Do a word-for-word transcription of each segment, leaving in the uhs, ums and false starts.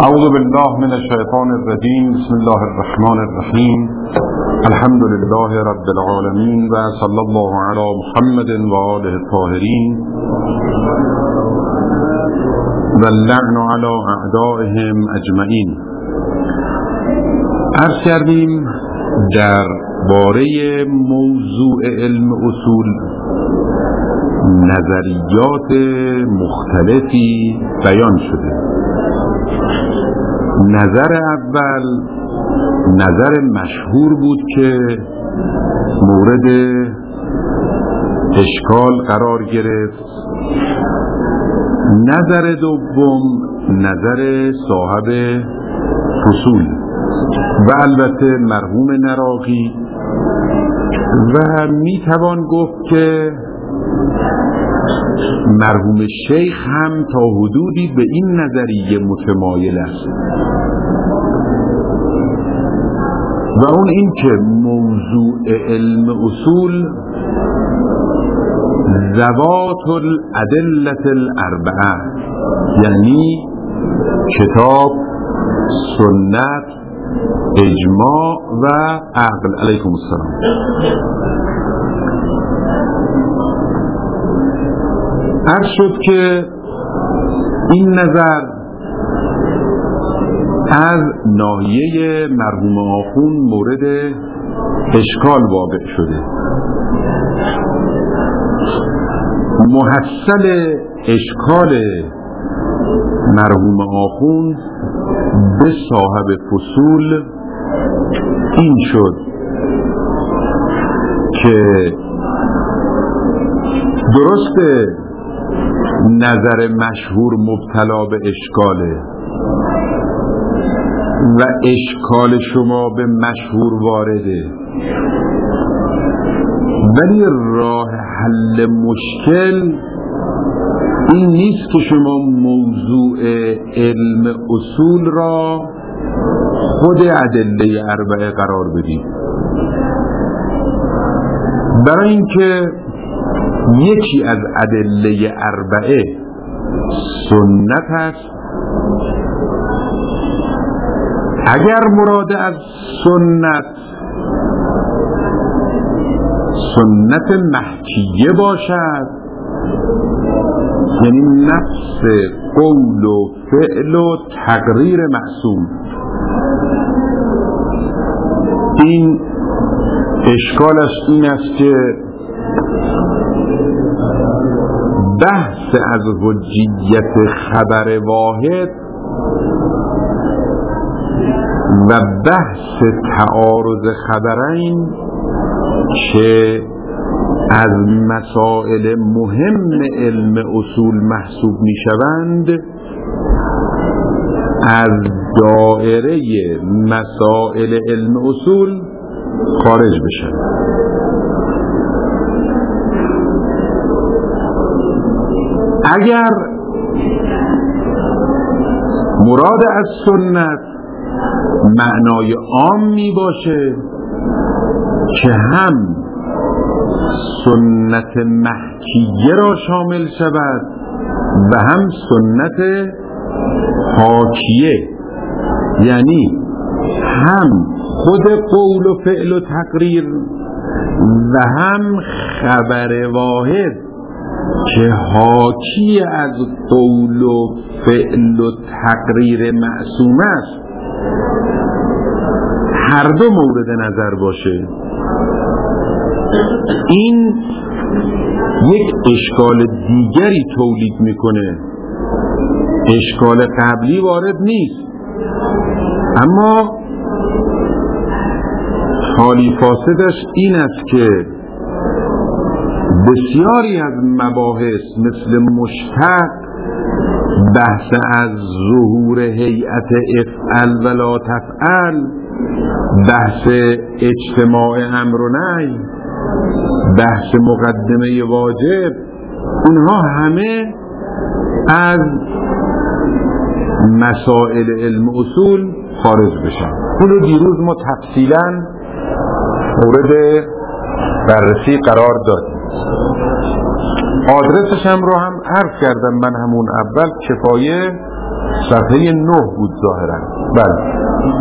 اعوذ بالله من الشیطان الرجیم. بسم الله الرحمن الرحیم. الحمد لله رب العالمین و صلی الله علی محمد و آله الطاهرین و اللعن علی اعدائهم اجمعین. عرض کردیم در باره موضوع علم اصول نظریات مختلفی بیان شده. نظر اول نظر مشهور بود که مورد اشکال قرار گرفت. نظر دوم نظر صاحب فصول و البته مرحوم نراقی و میتوان گفت که مرحوم شیخ هم تا حدودی به این نظریه متمایل است و اون این که موضوع علم اصول ذوات الادله الاربعه، یعنی کتاب، سنت، اجماع و عقل. علیکم السلام. عرض شد که این نظر از ناحیه مرحوم آخوند مورد اشکال واقع شده. محصل اشکال مرحوم آخوند به صاحب فصول این شد که درسته نظر مشهور مبتلا به اشکاله و اشکال شما به مشهور وارده، ولی راه حل مشکل این نیست که شما موضوع علم اصول را خود ادله اربعه قرار بدید. برای اینکه یکی از ادله اربعه سنت است، اگر مراد از سنت سنت محکیه باشد، یعنی نفس قول و فعل و تقریر معصوم، این اشکالش این است که بحث از حجیت خبر واحد و بحث تعارض خبرین که از مسائل مهم علم اصول محسوب می شوند از دائره مسائل علم اصول خارج بشن. اگر مراد از سنت معنای عام می باشه که هم سنت محکیه را شامل شود و هم سنت حاکیه، یعنی هم خود قول و فعل و تقریر و هم خبر واحد که حاکی از قول و فعل و تقریر معصوم است، هر دو مورد نظر باشه. این یک اشکال دیگری تولید میکنه. اشکال قبلی وارد نیست، اما حالی فاسدش این است که بسیاری از مباحث مثل مشتق، بحث از ظهور هیئت افعل ولا تفعل، بحث اجتماع امر و نهی، بحث مقدمه واجب، اینها همه از مسائل علم اصول خارج بشن. اینو دیروز ما تفصیلا مورد بررسی قرار دادیم. آدرسش هم رو هم عرض کردم من همون اول. کفایه صفحه نه بود ظاهرا. بله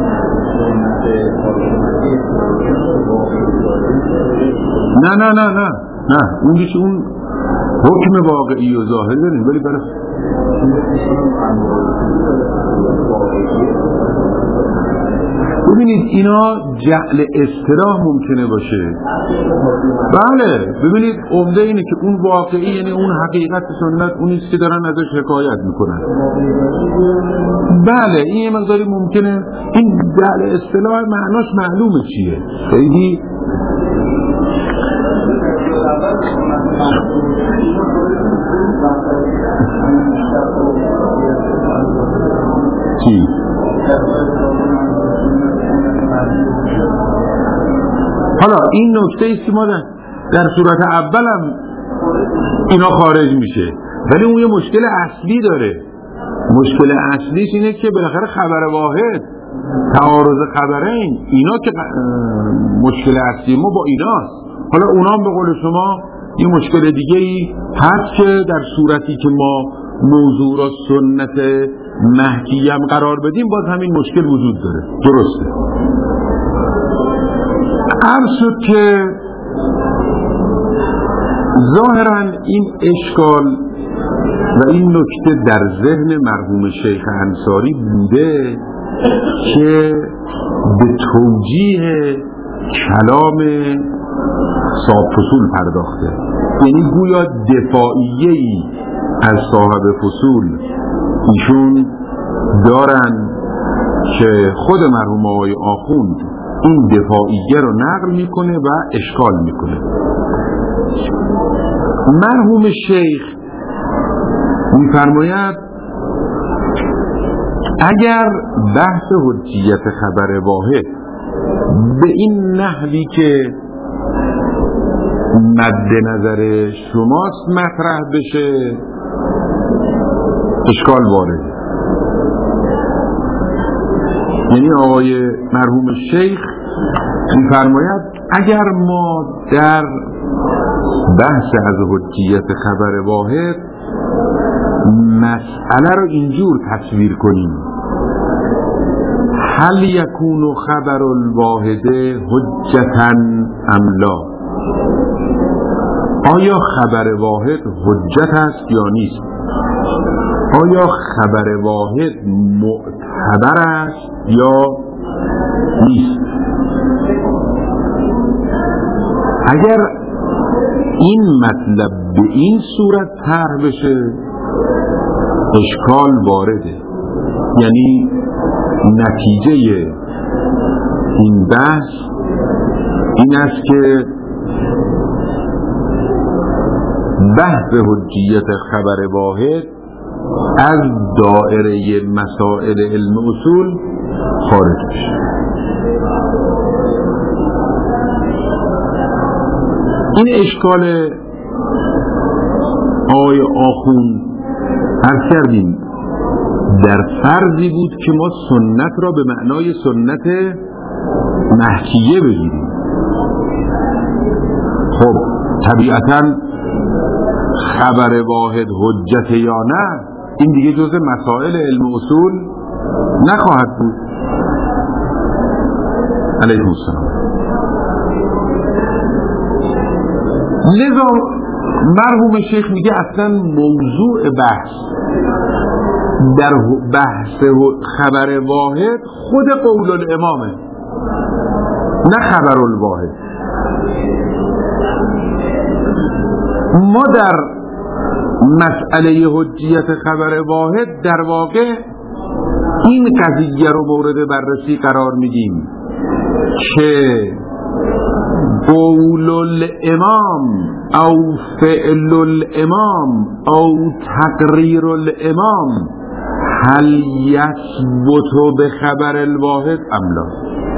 نه نه نه نه نه اون دیگه اون حکم واقعی و ظاهر داریم، ولی برای ببینید اینا جعل اصطلاح ممکنه باشه. بله ببینید عمده اینه که اون واقعی یعنی اون حقیقت سنت اونیست که دارن ازش حکایت میکنن. بله این یه مقداری ممکنه این جعل اصطلاح معناش معلومه چیه. خیلی چی؟ حالا این نکته است که ما در صورت اولم اینا خارج میشه، ولی اون یه مشکل اصلی داره. مشکل اصلیش اینه که بالاخره خبر واحد، تعارض خبرین، اینا که مشکل اصلی ما با ایناست. حالا اونا هم به قول شما یه مشکل دیگه ای هست که در صورتی که ما موضوع را سنت مهدیه هم قرار بدیم باز همین مشکل وجود داره. درسته. عرض شد که ظاهرا این اشکال و این نکته در ذهن مرحوم شیخ انصاری بوده که به توجیه کلام صاحب فصول پرداخته، یعنی گویا دفاعیه‌ای از صاحب فصول ایشون دارن که خود مرحوم آقای آخوند این دفاعیه رو نقل میکنه و اشکال میکنه. مرحوم شیخ میفرماید اگر بحث حجیت خبر واحد به این نحوی که مد نظر شماست مطرح بشه اشکال وارد. یعنی آقای مرحوم شیخ می‌فرماید اگر ما در بحث از حجیت خبر واحد مسئله رو اینجور تصویر کنیم هل یکون خبر الواحد حجتا ام لا، آیا خبر واحد حجت است یا نیست، آیا خبر واحد معتبر است یا نیست. اگر این مطلب به این صورت طرح بشه اشکال وارده، یعنی نتیجه این بحث این است که بحث حجیت خبر واحد از دائره مسائل علم اصول خارج میشه. این اشکال آقای آخوند عرض کردیم در فرضی بود که ما سنت را به معنای سنت مهدیه بگیریم. خب طبیعتاً خبر واحد حجت یا نه این دیگه جزء مسائل علم اصول نخواهد بود. علیه السلام. لذا مرحوم شیخ میگه اصلا موضوع بحث در بحث خبر واحد خود قول الامامه نه خبر الواحد. ما در مسئله حجیت خبر واحد در واقع این قضیه رو مورد بررسی قرار میدیم که قول الامام او فعل الامام او تقریر الامام هل یثبت به خبر الواحد ام لا.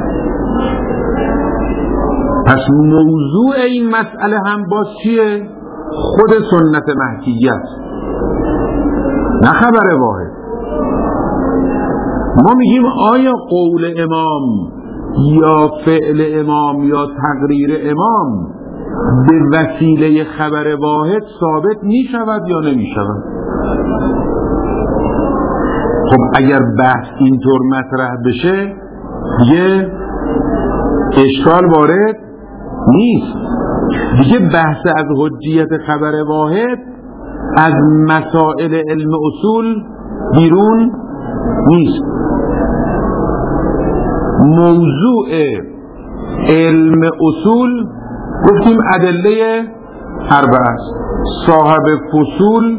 پس موضوع این مسئله هم باز چیه؟ خود سنت مهدیه است نه خبر واحد. ما میگیم آیا قول امام یا فعل امام یا تقریر امام به وسیله خبر واحد ثابت می شود یا نمی شود؟ خب اگر بحث اینطور مطرح بشه دیگه اشکال وارد نیست، دیگه بحث از حجیت خبر واحد از مسائل علم اصول بیرون نیست. موضوع علم اصول گفتیم ادله اربعه است. صاحب فصول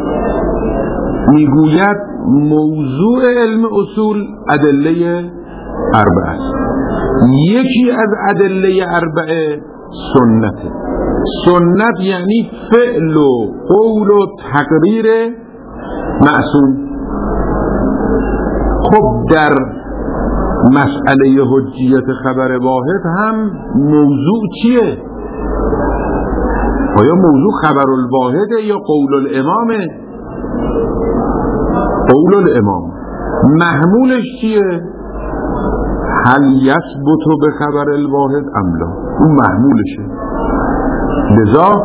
میگوید موضوع علم اصول ادله اربعه است. یکی از ادله اربعه سنته. سنت یعنی فعل و قول و تقریر معصوم. خب در مسئله حجیت خبر واحد هم موضوع چیه؟ آیا موضوع خبر الواحده یا قول الامامه؟ قول الامام. محمولش چیه؟ هل یثبت به خبر الواحد ام لا؟ اون محمولشه. لذا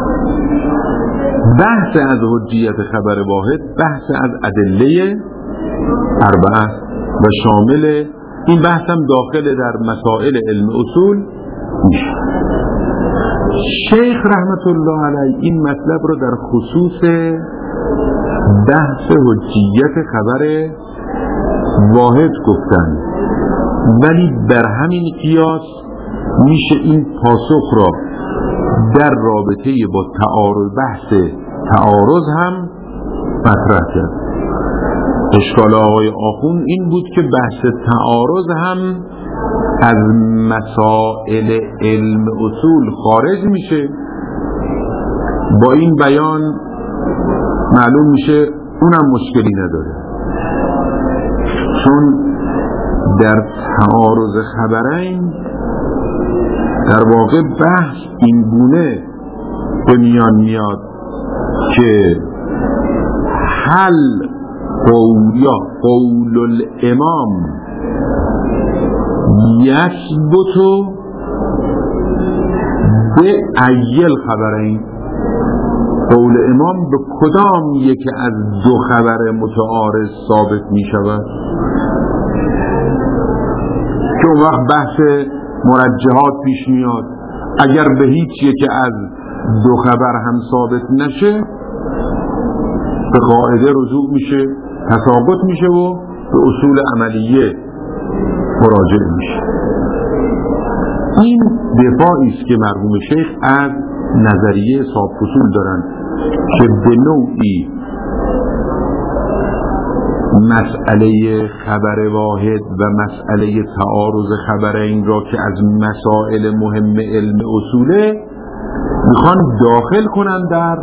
بحث از حجیت خبر واحد بحث از ادله اربعه و شامل این بحث هم داخل در مسائل علم اصول میشه. شیخ رحمت الله علیه این مطلب رو در خصوص بحث حجیت خبر واحد گفتن، ولی بر همین قیاس میشه این پاسخ را در رابطه با تعارض بحث تعارض هم مطرح کرد. اشکال آقای آخوند این بود که بحث تعارض هم از مسائل علم اصول خارج میشه. با این بیان معلوم میشه اونم مشکلی نداره، چون در تعارض خبرین در واقع بحث این گونه به میان میاد که حل قول یا قول الامام یثبت به ایل خبرین. قول امام به کدام یکی از دو خبر متعارض ثابت می شود که اون وقت بحث مرجحات پیش میاد. اگر به هیچ یکی از دو خبر هم ثابت نشه به قاعده رجوع میشه، تثابت میشه و به اصول عملیه مراجعه میشه. این دفاعی است که مرحوم شیخ از نظریه صاحب فصول دارن که به نوعی مسئله خبر واحد و مسئله تعارض خبرین را که از مسائل مهم علم اصوله میخوان داخل کنن در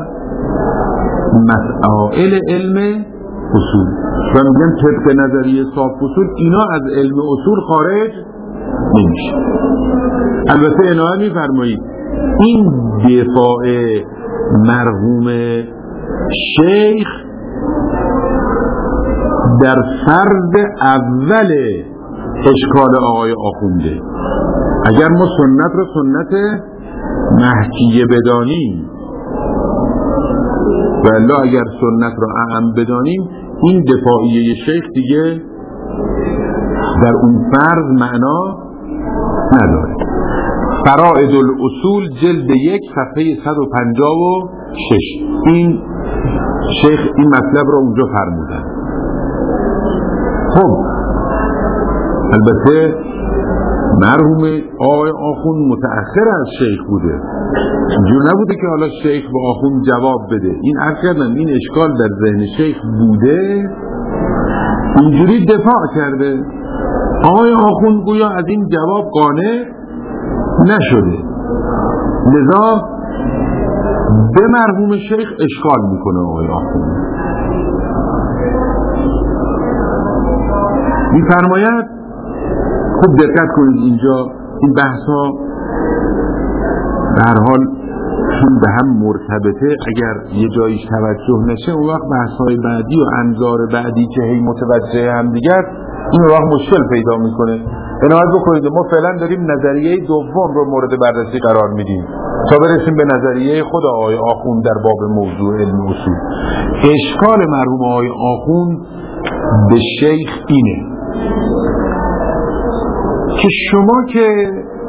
مسائل علم اصول و میگن طبق نظریه صاحب فصول اینا از علم اصول خارج نمیشه. البته عنایت میفرمایید این دفاع مرحوم شیخ در فرض اول اشکال آقای آخونده. اگر ما سنت را سنت محکیه بدانیم و الا اگر سنت را اعم بدانیم این دفاعیه شیخ دیگه در اون فرض معنا نداره. فرائد الاصول جلد یک صفحه صد و پنجاه و شش این شیخ این مطلب را اونجا فرمودن. خب البته مرحوم آقای آخوند متأخر از شیخ بوده، اینجور نبوده که حالا شیخ به آخوند جواب بده. این عرض کردن این اشکال در ذهن شیخ بوده، اینجوری دفاع کرده. آقای آخوند گویا از این جواب قانع نشده، لذا به مرحوم شیخ اشکال میکنه. آقای آخوند میفرماید خوب دقت کنید اینجا این بحث ها به هر حال چون به هم مرتبطه، اگر یه جاییش توجه نشه اون وقت بحث های بعدی و انظار بعدی که هی متوجه هم دیگر این وقت مشکل پیدا میکنه. عنایت بکنید ما فعلا داریم نظریه دوم رو مورد بررسی قرار میدیم تا برسیم به نظریه خود آقای آخوند در باب موضوع علم اصول. اشکال مرحوم آقای آخوند به شیخ اینه که شما که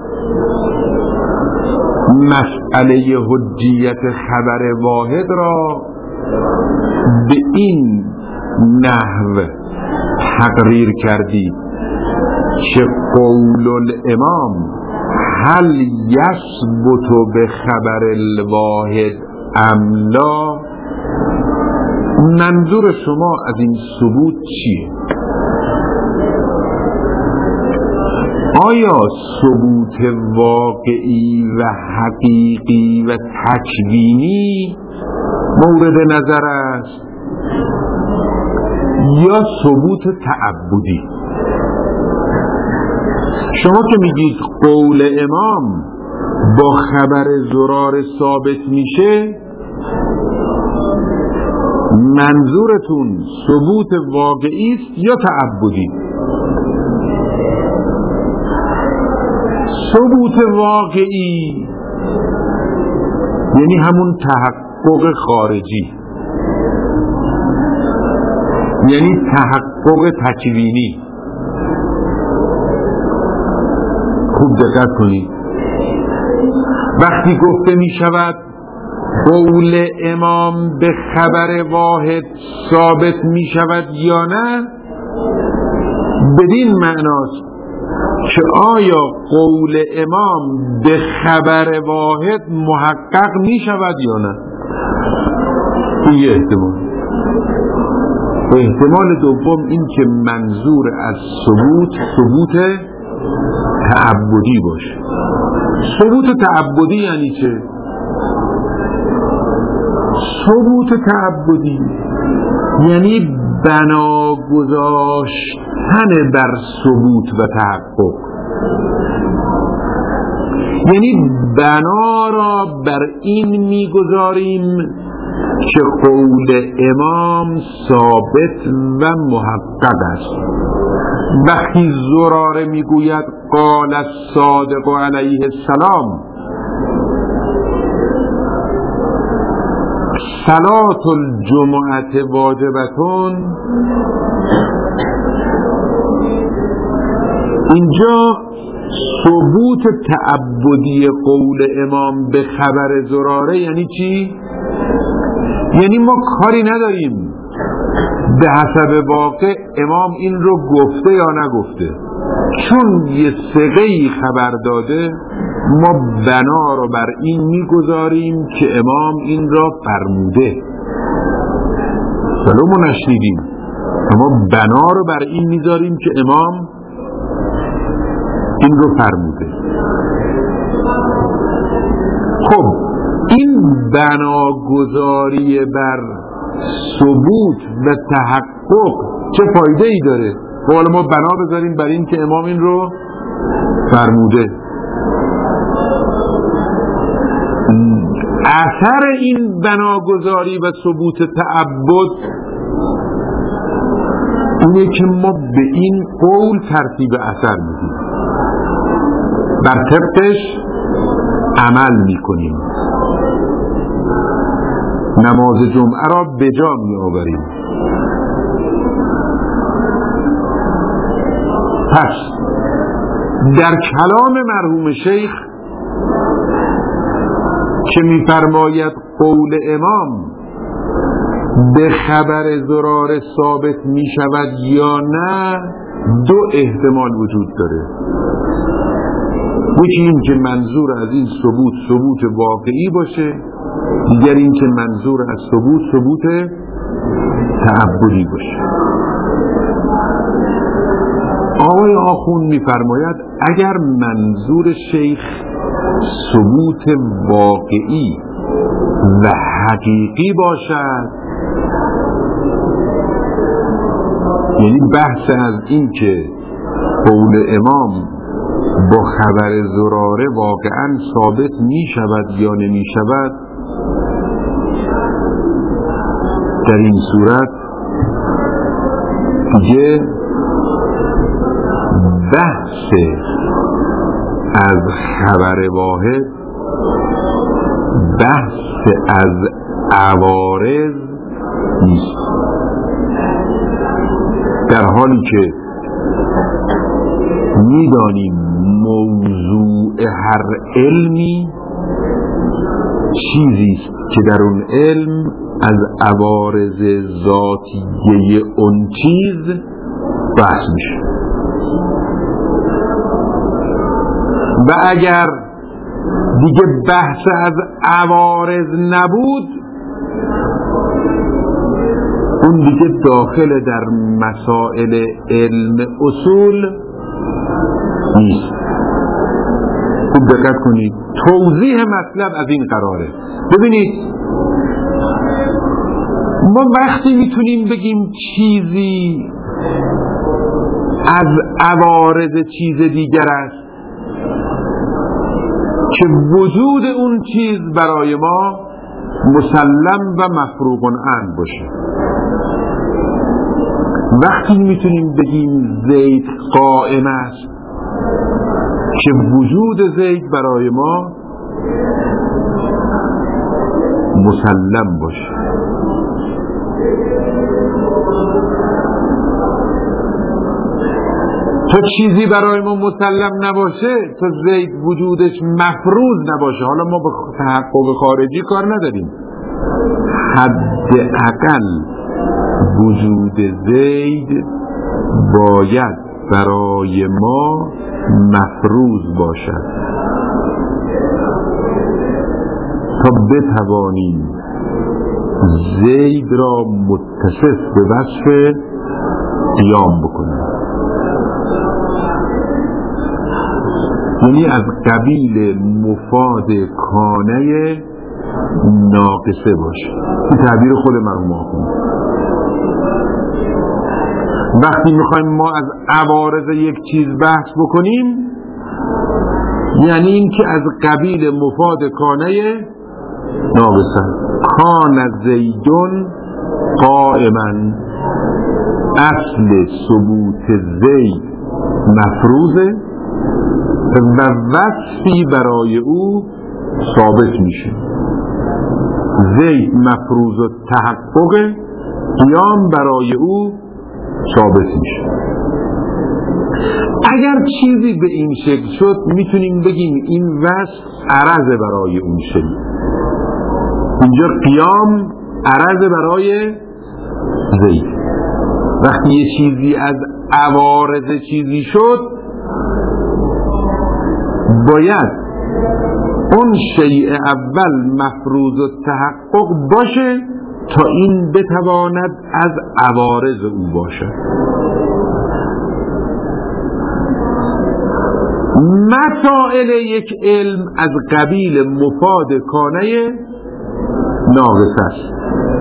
مسئله حجیت خبر واحد را به این نحو تقریر کردید که قول الامام هل یثبت به خبر الواحد ام لا، منظور شما از این ثبوت چیه؟ آیا ثبوت واقعی و حقیقی و تکوینی مورد نظر است یا ثبوت تعبدی؟ شما که میگید قول امام با خبر زرار ثابت میشه، منظورتون ثبوت واقعی است یا تعبدی؟ ثبوت واقعی یعنی همون تحقق خارجی، یعنی تحقق تکوینی. خوب دقت کنید، وقتی گفته می شود قول امام به خبر واحد ثابت می شود یا نه، بدین معناست که آیا قول امام به خبر واحد محقق می شود یا نه. این یه احتمال. احتمال دوم این که منظور از ثبوت ثبوت تعبدی باشه. ثبوت تعبدی یعنی چه؟ ثبوت تعبدی یعنی بنا گذاشتن بر ثبوت و تحقق، یعنی بنا را بر این میگذاریم که قول امام ثابت و محقق است. وقتی زراره میگوید قال الصادق علیه السلام صلاة الجمعه واجبتون، اینجا ثبوت تعبدی قول امام به خبر زراره یعنی چی؟ یعنی ما کاری نداریم به حسب واقع امام این رو گفته یا نگفته، چون یه ثقه‌ای خبر داده ما بنا رو بر این میگذاریم که امام این را فرموده، ولو ما نشنیدیم اما بنا رو بر این میذاریم که امام این رو فرموده. خب این بناگذاری بر ثبوت و تحقق چه فایده ای داره؟ حالا ما بنا بذاریم بر این که امام این رو فرموده. اثر این بناگذاری و ثبوت تعبد اینه که ما به این قول ترتیب اثر میدیم، بر طبقش عمل میکنیم، نماز جمعه را به جا می آوریم. پس در کلام مرحوم شیخ که می فرماید قول امام به خبر زرار ثابت می شود یا نه، دو احتمال وجود داره. یکی این که منظور از این ثبوت ثبوت واقعی باشه، دیگر این که منظور از ثبوت ثبوت تعبدی باشه. آقای آخوند می‌فرماید اگر منظور شیخ ثبوت واقعی و حقیقی باشد، یعنی بحث از این که قول امام با خبر زراره واقعا ثابت می شود یا نمی شود، در این صورت دیگه بحث از خبر واحد بحث از عوارض نیست. در حالی که میدانیم موضوع هر علمی چیزی است که در اون علم از عوارض ذاتیه اون چیز بحث میشه و اگر دیگه بحث از عوارض نبود اون دیگه داخل در مسائل علم اصول نیست. خوب دقت کنید، توضیح مطلب از این قراره. ببینید ما وقتی میتونیم بگیم چیزی از عوارض چیز دیگر است که وجود اون چیز برای ما مسلم و مفروغ عنه باشه. وقتی میتونیم بگیم زید قائم است که وجود زید برای ما مسلم باشه. تا چیزی برای ما مسلم نباشه، تا زید وجودش مفروض نباشه، حالا ما به تحقق خارجی کار نداریم، حداقل وجود زید باید برای ما مفروض باشد تا بتوانیم زید را متصف به وصف قیام بکنیم. یعنی از قبیل مفاد کانه ناقصه باشه. این تعبیر خود مرحوم آخوند. وقتی میخوایم ما از عوارض یک چیز بحث بکنیم یعنی این که از قبیل مفاد کانه ناقصه. کان زیدون قائما، اصل ثبوت زید مفروضه و وصفی برای او ثابت میشه. زید مفروض و تحقق، قیام برای او ثابت میشه. اگر چیزی به این شکل شد میتونیم بگیم این وصف عرض برای اون شکل. اینجا قیام عرض برای زید. وقتی یه چیزی از عوارض چیزی شد باید اون شیء اول مفروض و تحقق باشه تا این بتواند از عوارض او باشد. مسائل یک علم از قبیل مفاد کانه ناقص است.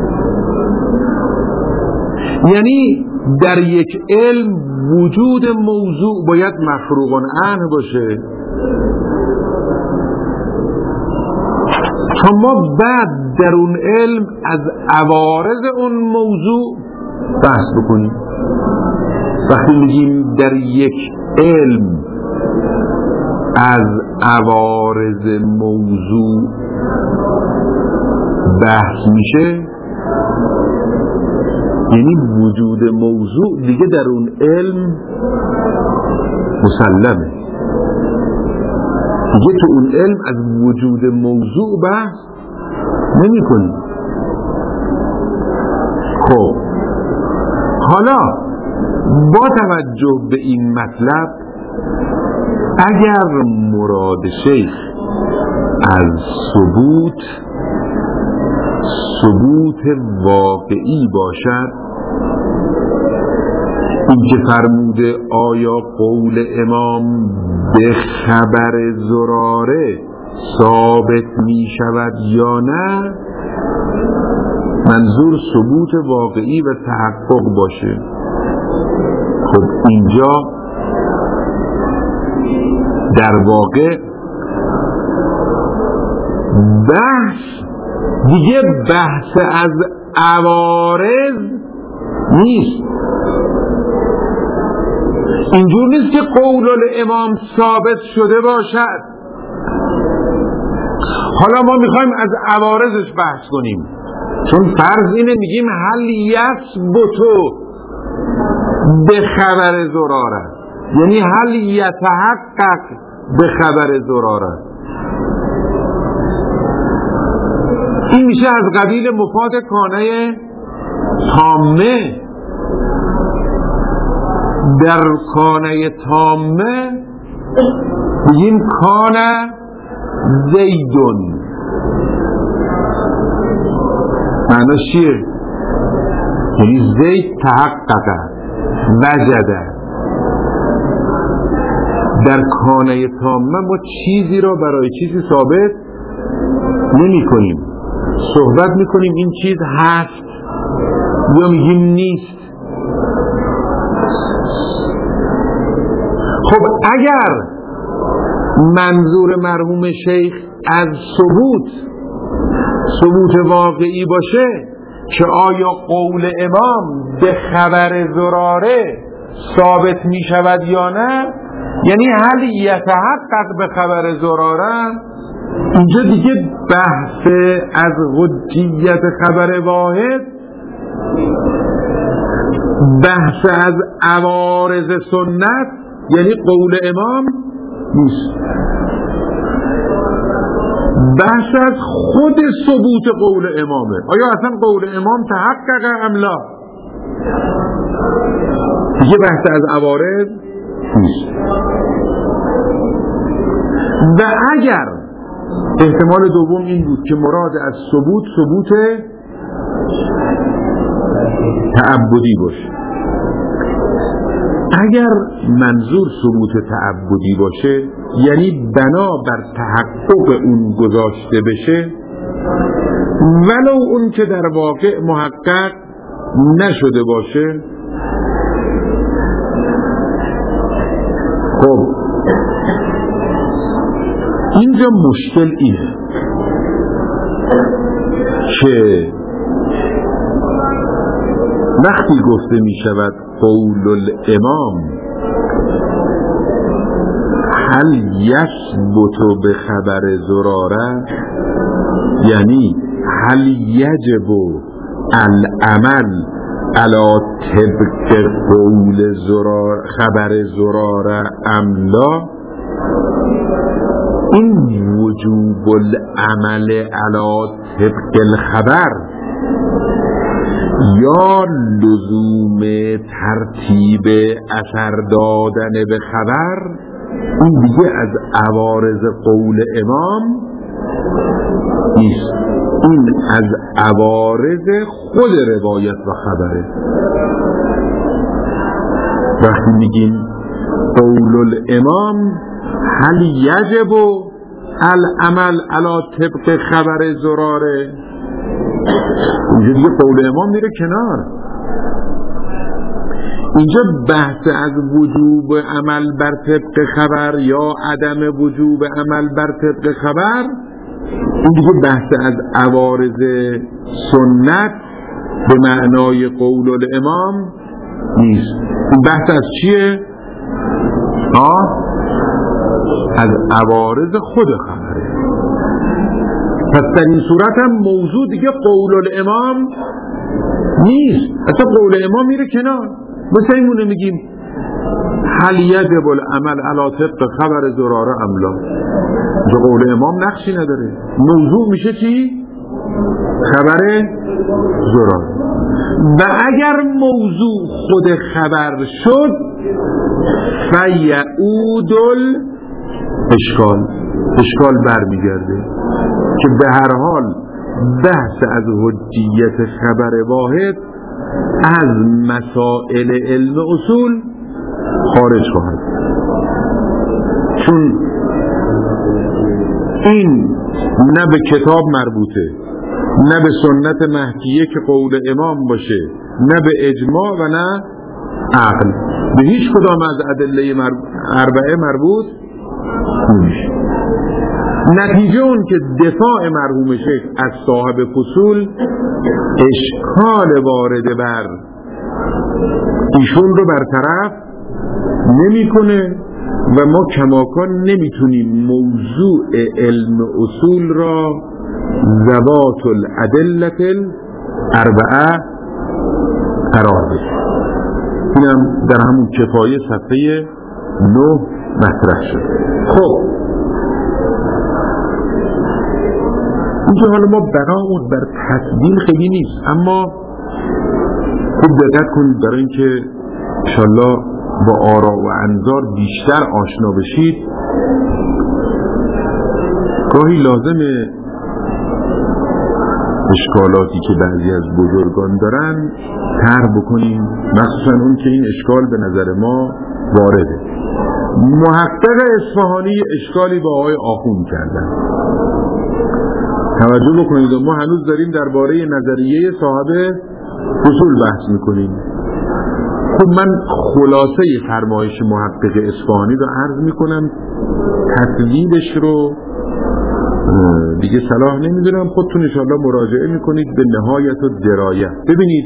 یعنی در یک علم وجود موضوع باید مفروغ عنه باشه تا ما بعد در اون علم از عوارض اون موضوع بحث بکنیم. وقتی میگیم در یک علم از عوارض موضوع بحث میشه یعنی وجود موضوع دیگه در اون علم مسلمه. دیگه تو اون علم از وجود موضوع بحث نمی کنی. خب حالا با توجه به این مطلب اگر مراد شیخ از ثبوت ثبوت واقعی باشد، این که فرموده آیا قول امام به خبر زراره ثابت می شود یا نه، منظور ثبوت واقعی و تحقق باشه. خب اینجا در واقع بحث دیگه بحث از عوارض نیست. اینجور نیست که قول الامام ثابت شده باشد حالا ما میخوایم از عوارضش بحث کنیم، چون فرض اینه میگیم هل یثبتو به خبر زراره، یعنی هل یتحقق به خبر زراره. این میشه از قبیل مفاد کانه تامه. در کانه تامه بگیم کانه زیدون، معناش چیه؟ یعنی زید تحققه وجده. در کانه تامه ما چیزی را برای چیزی ثابت نمی کنیم، صحبت می کنیم این چیز هست یا میگیم نیست. خب اگر منظور مرحوم شیخ از ثبوت ثبوت واقعی باشه که آیا قول امام به خبر زراره ثابت می شود یا نه، یعنی هل یتحقق به خبر زراره، اینجا دیگه بحث از حجیت خبر واحد، بحث از عوارض سنت یعنی قول امام نیست، بحث از خود ثبوت قول امامه. آیا اصلا قول امام تحقق ام لا؟ دیگه بحث از عوارض نیست. و اگر احتمال دوم این بود که مراد از ثبوت ثبوت تعبدی باشه، اگر منظور ثبوت تعبدی باشه یعنی بنا بر تحقق اون گذاشته بشه ولو اون که در واقع محقق نشده باشه. خب اینجا مشکل اینه که وقتی گفته می شود قول الامام هل یثبت به خبر زراره، یعنی هل یجب العمل علی طبق قول زرار خبر زراره ام لا، این وجوب العمل علی طبق الخبر یا لزوم ترتیب اثر دادن به خبر، این دیگه از عوارض قول امام نیست، این از عوارض خود روایت و خبره. وقتی میگیم قول الامام هل یجب العمل علی طبق خبر زراره، اینجا دیگه قول امام میره کنار. اینجا بحث از وجوب عمل بر طبق خبر یا عدم وجوب عمل بر طبق خبر، این دیگه بحث از عوارض سنت به معنای قول الامام نیست. این بحث از چیه؟ آه؟ از عوارض خود خبره. پس در این صورت هم موضوع دیگه قول الامام نیست، اصلا قول امام میره کنار. مثل اینمونه میگیم هل یجب العمل علی طبق خبر زراره ام لا، جو قول امام نقشی نداره، موضوع میشه چی؟ خبر زراره. و اگر موضوع خود خبر شد فیعود الاشکال، اشکال برمیگرده که به هر حال بحث از حجیت خبر واحد از مسائل علم اصول خارج خواهد، چون این نه به کتاب مربوطه، نه به سنت مهدیه که قول امام باشه، نه به اجماع و نه عقل، به هیچ کدام از ادله مرب... اربعه مربوط نمیشه. نتیجه اون که دفاع مرحوم شیخ از صاحب فصول اشکال وارد بر ایشون رو برطرف نمیکنه و ما کماکان نمیتونیم موضوع علم اصول را ذوات الادله الاربعه قرار بدیم. اینم در همون کفایه صفحه نه مطرح شد. خب اینجا حالا ما بنامون بر تفضیل خیلی نیست، اما خوب دقت کنید برای اینکه انشالله با آراء و انظار بیشتر آشنا بشید. گاهی لازمه اشکالاتی که بعضی از بزرگان دارن طرح بکنیم، مخصوصا اون که این اشکال به نظر ما وارده. محقق اصفهانی اشکالی با آقای آخوند کردن، توجه بکنید. ما هنوز داریم درباره نظریه صاحب اصول بحث میکنیم. خب من خلاصه فرمایش محقق اصفهانی رو عرض میکنم، تفصیلش رو دیگه صلاح نمیدونم، خودتون انشاءالله مراجعه میکنید به نهایت و درایت. ببینید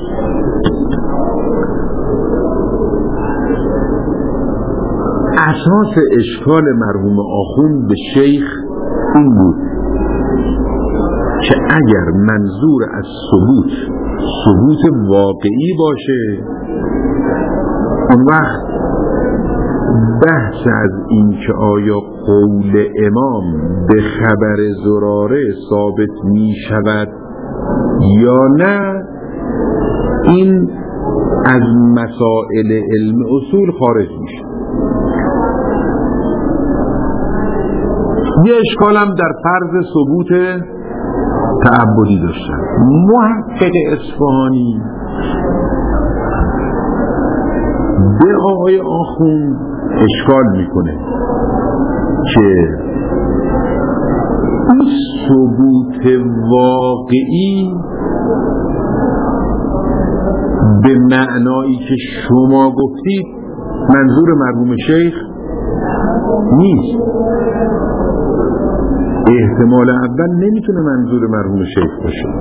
اساس اشکال مرحوم آخوند به شیخ این بود که اگر منظور از ثبوت ثبوت واقعی باشه، اون وقت بحث از این که آیا قول امام به خبر زراره ثابت می شود یا نه، این از مسائل علم اصول خارج میشه. یه اشکالم در فرض ثبوت تعبدی داشتن. محقق اصفهانی به آقای آخوند اشکال میکنه که این ثبوت واقعی به معنایی که شما گفتید منظور مرحوم شیخ نیست. احتمال اول نمیتونه منظور مرحوم شیخ باشه.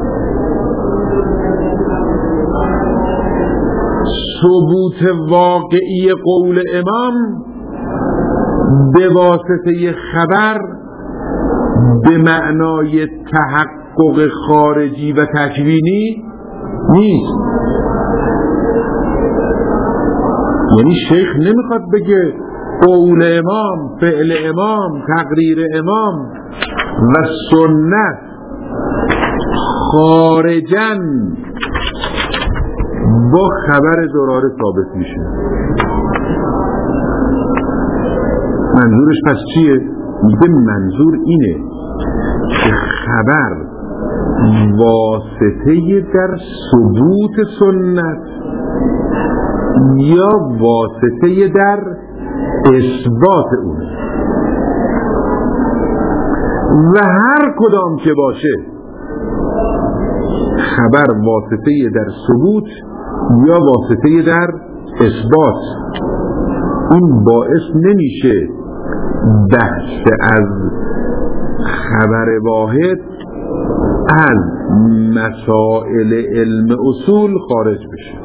ثبوت واقعی قول امام به واسطه خبر به معنای تحقق خارجی و تکوینی نیست. یعنی شیخ نمیخواد بگه قول امام، فعل امام، تقریر امام و سنت خارجاً با خبر زراره ثابت میشه. منظورش پس چیه؟ میگه منظور اینه که خبر واسطه در ثبوت سنت یا واسطه در اثبات اون، و هر کدام که باشه خبر واسطه در ثبوت یا واسطه در اثبات، این باعث نمیشه بحث از خبر واحد از مسائل علم اصول خارج بشه.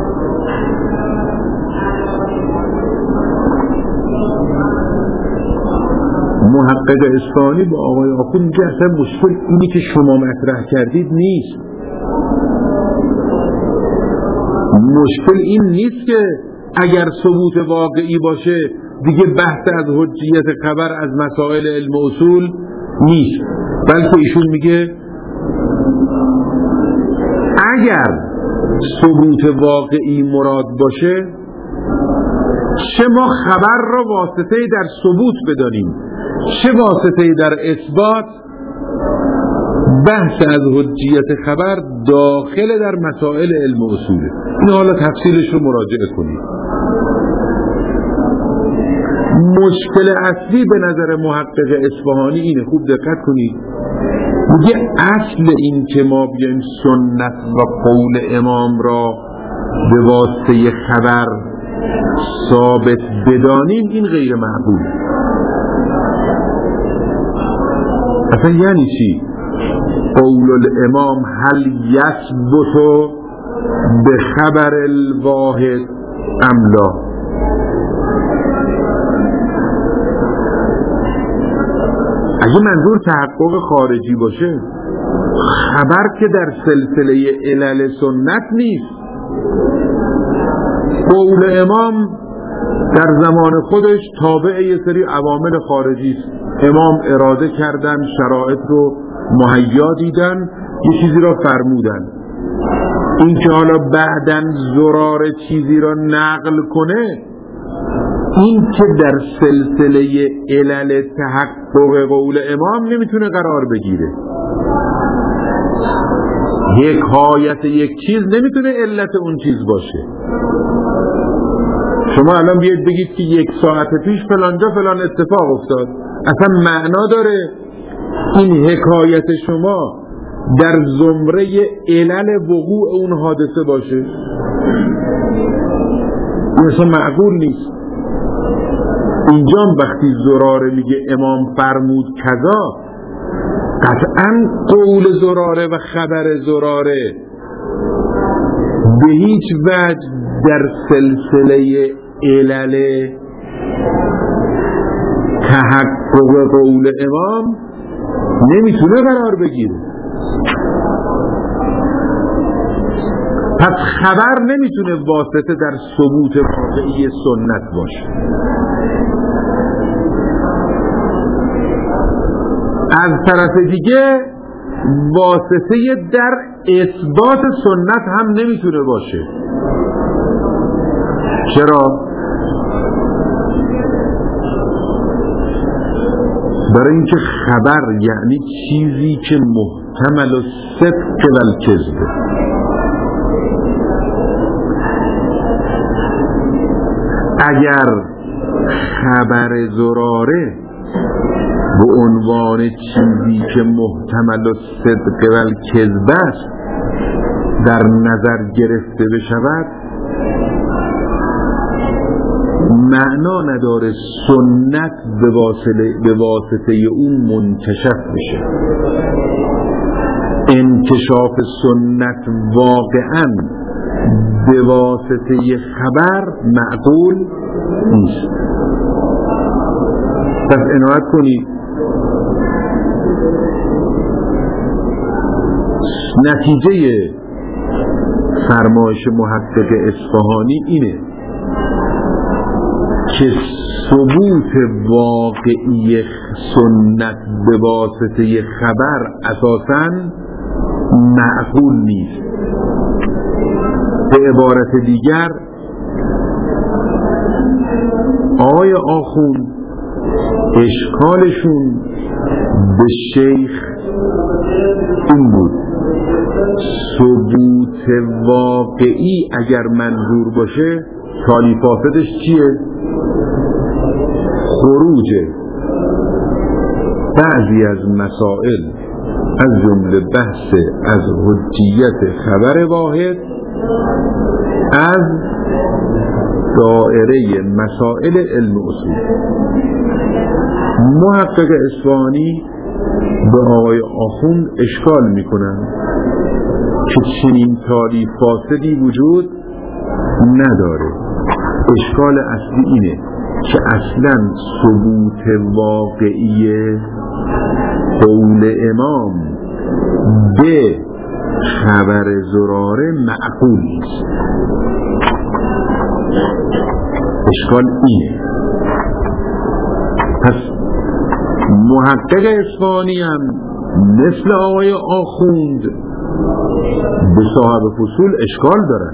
محقق اصفهانی با آقای آخوند میگه اصلا مشکل اینی که شما مطرح کردید نیست. مشکل این نیست که اگر ثبوت واقعی باشه دیگه بحث از حجیت خبر از مسائل علم اصول نیست، بلکه ایشون میگه اگر ثبوت واقعی مراد باشه چه ما خبر را واسطه در ثبوت بدانیم چه واسطه در اثبات، بحث از حجیت خبر داخل در مسائل علم اصوله. این حالا تفصیلش رو مراجعه کنید. مشکل اصلی به نظر محقق اصفهانی اینه، خوب دقت کنید، میگه اصل این که ما بیایم سنت و قول امام را به واسطه خبر ثابت بدانیم این غیر معقول. اصلا یعنی چی؟ قول الامام هل یثبت به خبر الواحد ام لا؟ اگه منظور تحقق خارجی باشه، خبر که در سلسله علل سنت نیست. قول امام در زمان خودش تابع یه سری عوامل خارجی است. امام اراده کردن، شرایط رو مهیا دیدن، یه چیزی رو فرمودن. این که حالا بعداً زرار چیزی رو نقل کنه، این که در سلسله علل تحقق قول امام نمیتونه قرار بگیره. حکایت یک چیز نمیتونه علت اون چیز باشه. شما الان بیاید بگید که یک ساعت پیش فلانجا فلان اتفاق افتاد، اصلا معنا داره این حکایت شما در زمره علل وقوع اون حادثه باشه؟ این اصلا معقول نیست. اینجا وقتی زراره میگه امام فرمود کذا، قطعا قول زراره و خبر زراره به هیچ وجه در سلسله علل تحقق قول امام نمیتونه قرار بگیره. پس خبر نمیتونه واسطه در ثبوت واقعی سنت باشه. از طرف دیگه واسطه در اثبات سنت هم نمیتونه باشه. چرا؟ برای اینکه خبر یعنی چیزی که محتمل و صدق و الکذبه. اگر خبر زراره به عنوان چیزی که محتمل و صدق و الکذب است در نظر گرفته بشود، معنا نداره سنت به واسطه, به واسطه اون منکشف بشه. انکشاف سنت واقعاً به واسطه خبر معقول نیست. پس عنایت کنید، نتیجه فرمایش محقق اصفهانی اینه که ثبوت واقعی سنت به واسطه خبر اساساً معقول نیست. به عبارت دیگر آقای آخوند اشکالشون به شیخ این بود، ثبوت واقعی اگر منظور باشه تالی فاسدش چیه؟ خروج بعضی از مسائل از جمله بحث از حجیت خبر واحد از دائره مسائل علم اصول. محقق اصفهانی به آقای آخوند اشکال میکنن که چنین تالی فاسدی وجود نداره. اشکال اصلی اینه که اصلا ثبوت واقعی قول امام به خبر زراره معقول نیست. اشکال اینه. پس محقق اصفهانی هم مثل آقای آخوند به صاحب فصول اشکال دارن.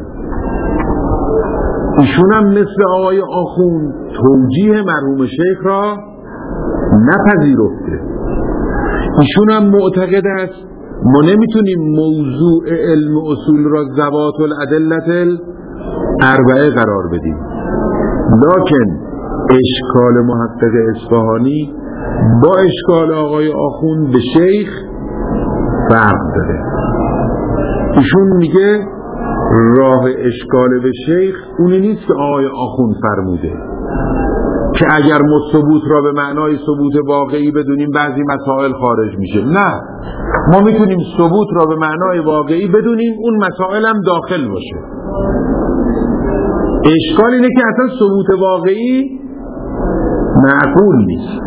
ایشون هم مثل آقای آخوند توجیه مرحوم شیخ را نپذیرفته. ایشون هم معتقد است ما نمیتونیم موضوع علم اصول را ذوات الادلة الاربعه قرار بدیم، لکن اشکال محقق اصفهانی با اشکال آقای آخوند به شیخ فرق داره. ایشون میگه راه اشکال به شیخ اونی نیست که آقای آخوند فرموده که اگر ما ثبوت را به معنای ثبوت واقعی بدونیم بعضی مسائل خارج میشه. نه، ما میتونیم ثبوت را به معنای واقعی بدونیم اون مسائل هم داخل باشه. اشکال اینه که اصلا ثبوت واقعی معقول نیست.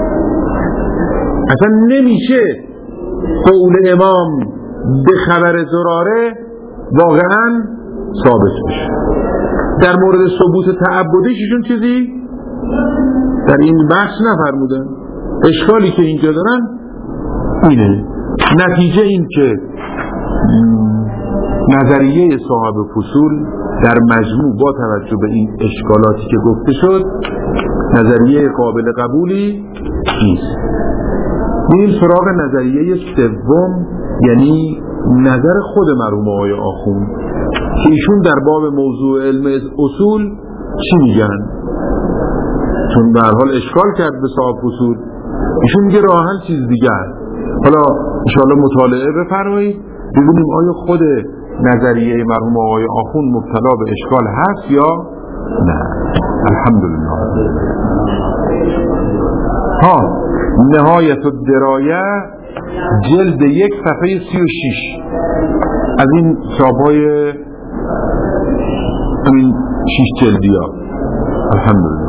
اصلا نمیشه قول امام به خبر زراره واقعا ثابت بشه. در مورد ثبوت تعبدیش ایشون چیزی در این بحث نفرمودن. اشکالی که اینجا دارن اینه. نتیجه این که نظریه صاحب فصول در مجموع با توجه به این اشکالاتی که گفته شد نظریه قابل قبولی نیست. میریم سراغ نظریه سوم، یعنی نظر خود مرحوم آقای آخوند که ایشون در باب موضوع علم اصول چی میگن، چون به هر حال اشکال کرد به صاحب فصول. ایشون میگه راه حل چیز دیگه است. حالا انشاءالله مطالعه بفرمایید ببینیم آیا خود نظریه مرحوم آقای آخوند مبتلا به اشکال هست یا نه. الحمدلله. ها نهایت الدرایه جلد یک صفحه سی و شیش از این چاپ‌های همین شیش جلدی ها. الحمدلله.